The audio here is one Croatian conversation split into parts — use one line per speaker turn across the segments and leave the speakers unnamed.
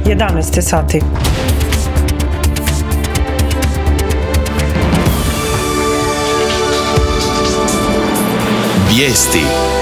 11 sati.
Vijesti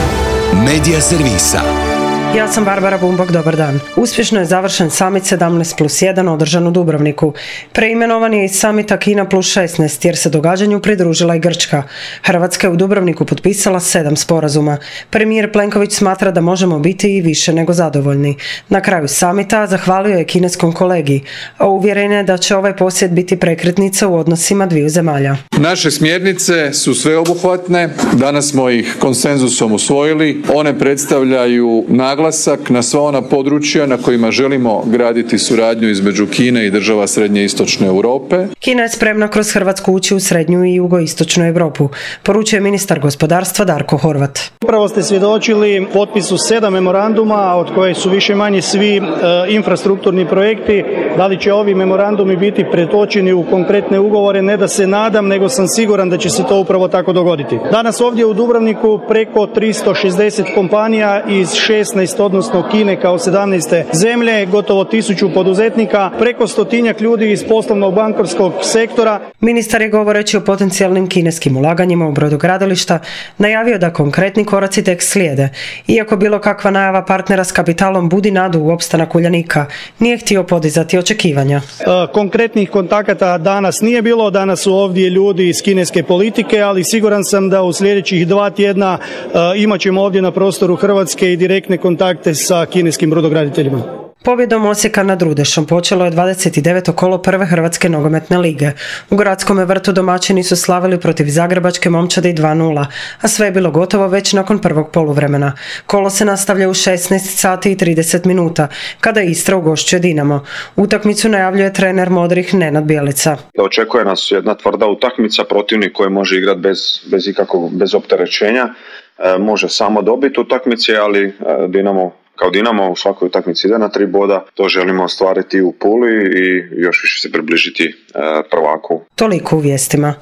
Medija servisa.
Ja sam Barbara Bumbog, dobar dan. Uspješno je završen Summit 17+1 održan u Dubrovniku. Preimenovan je iz Summita Kina +16 jer se događanju pridružila i Grčka. Hrvatska je u Dubrovniku potpisala 7 sporazuma. Premijer Plenković smatra da možemo biti i više nego zadovoljni. Na kraju Summita zahvalio je kineskom kolegi, a uvjeren je da će ovaj posjet biti prekretnica u odnosima dviju zemalja.
Naše smjernice su sveobuhvatne, danas smo ih konsenzusom usvojili. One predstavljaju naglasak na sva ona područja na kojima želimo graditi suradnju između Kine i država srednje i istočne Europe.
Kina je spremna kroz Hrvatsku ući u srednju i jugoistočnu Europu, poručuje ministar gospodarstva Darko Horvat.
Upravo ste svjedočili potpisu 7 memoranduma, od koje su više-manje svi infrastrukturni projekti. Da li će ovi memorandumi biti pretočeni u konkretne ugovore? Ne da se nadam, nego sam siguran da će se to upravo tako dogoditi. Danas ovdje u Dubrovniku preko 360 kompanija iz 16, odnosno Kine kao 17. zemlje, gotovo 1000 poduzetnika, preko 100 ljudi iz poslovnog bankarskog sektora.
Ministar je govoreći o potencijalnim kineskim ulaganjima u brodogradilišta najavio da konkretni koraci tek slijede. Iako bilo kakva najava partnera s kapitalom budi nadu u opstanak Uljanika, nije htio podizati očekivanja.
Konkretnih kontakata danas nije bilo, danas su ovdje ljudi iz kineske politike, ali siguran sam da u sljedećih 2 tjedna imat ćemo ovdje na prostoru Hrvatske i direktne kontakte sa kineskim brodograditeljima.
Pobjedom Osijeka nad Rudešom počelo je 29. kolo prve Hrvatske nogometne lige. U Gradskome vrtu domaćini su slavili protiv Zagrebačke momčadi 2:0, a sve je bilo gotovo već nakon prvog poluvremena. Kolo se nastavlja u 16 sati i 30 minuta, kada Istra ugošćuje Dinamo. Utakmicu najavljuje trener modrih Nenad Bjelica.
Očekuje nas jedna tvrda utakmica, protivnik koji može igrati bez opterećenja, može samo dobiti utakmice, ali Dinamo u svakoj utakmici ide na 3 boda, to želimo ostvariti u Puli i još više se približiti prvaku.
Toliko u vijestima.